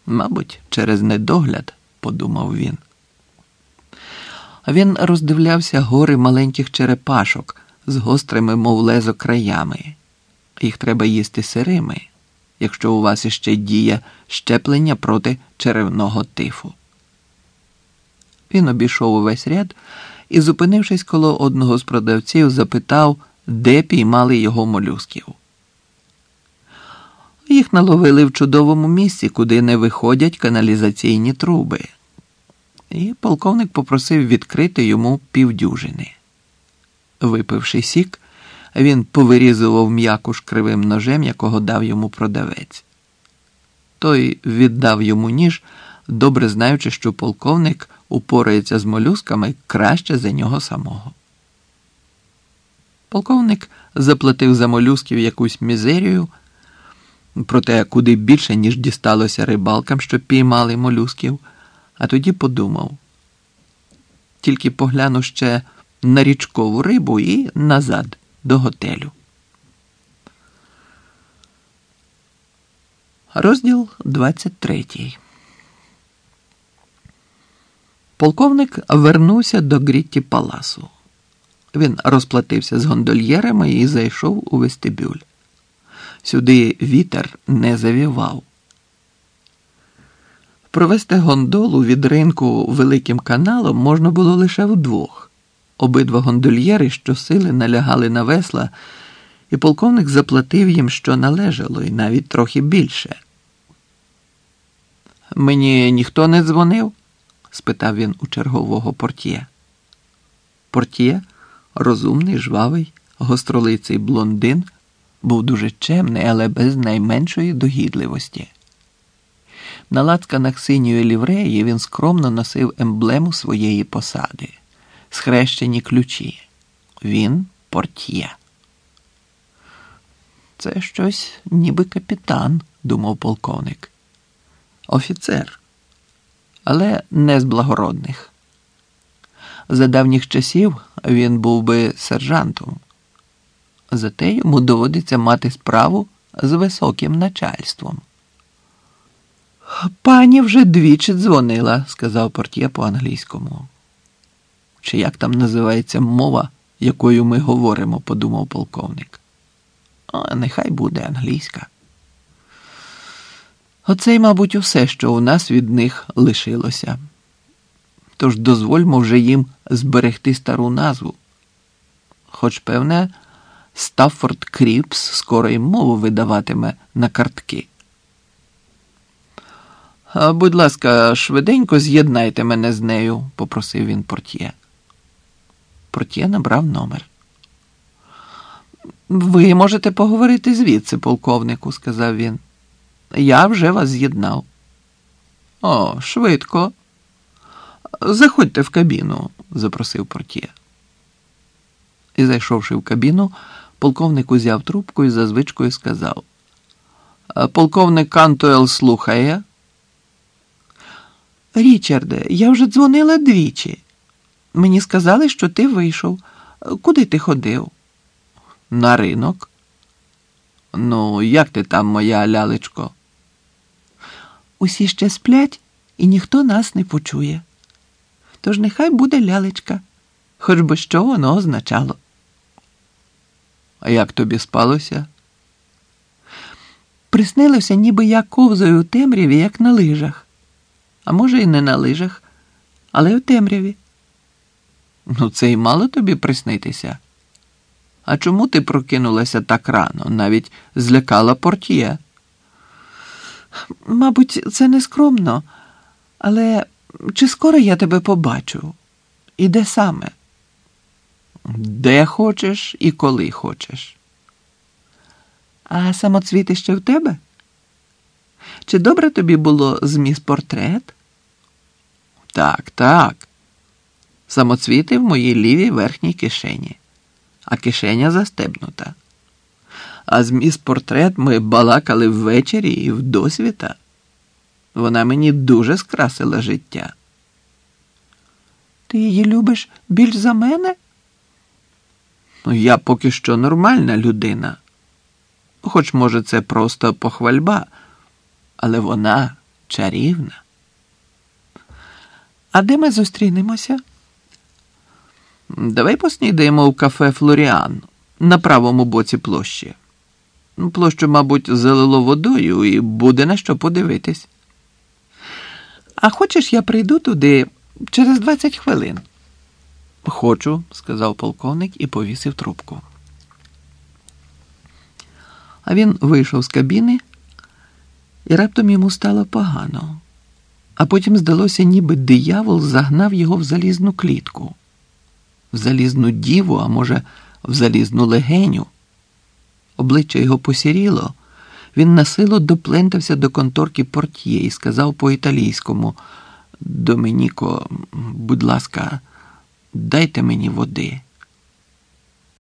Мабуть, через недогляд, подумав він. Він роздивлявся гори маленьких черепашок з гострими, мов лезо, краями. Їх треба їсти сирими, якщо у вас іще діє щеплення проти черевного тифу. Він обійшов увесь ряд і, зупинившись коло одного з продавців, запитав, де піймали його молюсків. Їх наловили в чудовому місці, куди не виходять каналізаційні труби. І полковник попросив відкрити йому півдюжини. Випивши сік, він повирізував м'якуш кривим ножем, якого дав йому продавець. Той віддав йому ніж, добре знаючи, що полковник упорається з молюсками краще за нього самого. Полковник заплатив за молюсків якусь мізерію, проте куди більше, ніж дісталося рибалкам, що піймали молюсків, а тоді подумав. Тільки погляну ще на річкову рибу і назад, до готелю. Розділ 23. Полковник вернувся до Грітті Паласу. Він розплатився з гондольєрами і зайшов у вестибюль. Сюди вітер не завівав. Провести гондолу від ринку Великим каналом можна було лише вдвох. Обидва гондольєри щосили налягали на весла, і полковник заплатив їм, що належало, і навіть трохи більше. «Мені ніхто не дзвонив?» – спитав він у чергового портьє. Портьє, розумний, жвавий, гостролиций блондин, був дуже чемний, але без найменшої догідливості. На лацканах синьої лівреї він скромно носив емблему своєї посади – схрещені ключі. Він портьє. «Це щось ніби капітан», – думав полковник. «Офіцер, але не з благородних. За давніх часів він був би сержантом. Зате йому доводиться мати справу з високим начальством». «Пані вже двічі дзвонила», – сказав портьє по-англійському. «Чи як там називається мова, якою ми говоримо», – подумав полковник. «Нехай буде англійська». Оце й, мабуть, усе, що у нас від них лишилося. Тож дозвольмо вже їм зберегти стару назву. Хоч, певне, Стаффорд Кріпс скоро й мову видаватиме на картки. «Будь ласка, швиденько з'єднайте мене з нею», – попросив він портьє. Портьє набрав номер. «Ви можете поговорити звідси, полковнику», – сказав він. «Я вже вас з'єднав». «О, швидко. Заходьте в кабіну», – запросив портьє. І, зайшовши в кабіну, полковник узяв трубку і за звичкою сказав: «Полковник Кантуел слухає». «Річарде, я вже дзвонила двічі. Мені сказали, що ти вийшов. Куди ти ходив?» «На ринок». «Ну, як ти там, моя лялечко?» «Усі ще сплять, і ніхто нас не почує. Тож нехай буде лялечка, хоч би що воно означало». «А як тобі спалося?» «Приснилося, ніби я ковзаю у темряві, як на лижах. А може, і не на лижах, але у темряві». «Ну, це й мало тобі приснитися. А чому ти прокинулася так рано, навіть злякала портьє?» «Мабуть, це нескромно, але чи скоро я тебе побачу? І де саме?» «Де хочеш і коли хочеш». «А самоцвіти ще в тебе? Чи добре тобі було з міс Портрет?» «Так, так. Самоцвіти в моїй лівій верхній кишені, а кишеня застебнута. А з міс Портрет ми балакали ввечері і вдосвіта. Вона мені дуже скрасила життя». «Ти її любиш більш за мене?» «Я поки що нормальна людина. Хоч, може, це просто похвальба. Але вона Чарівна. А де ми зустрінемося? Давай поснідаємо в кафе «Флоріан» на правому боці площі. Площу, мабуть, залило водою і буде на що подивитись. А хочеш, я прийду туди через 20 хвилин? Хочу, сказав полковник і повісив трубку. А він вийшов з кабіни, і раптом йому стало погано. А потім здалося, ніби диявол загнав його в залізну клітку. В залізну діву, а може, в залізну легеню. Обличчя його посіріло. Він насилу доплентався до конторки портьє і сказав по-італійському: «Домініко, будь ласка, дайте мені води».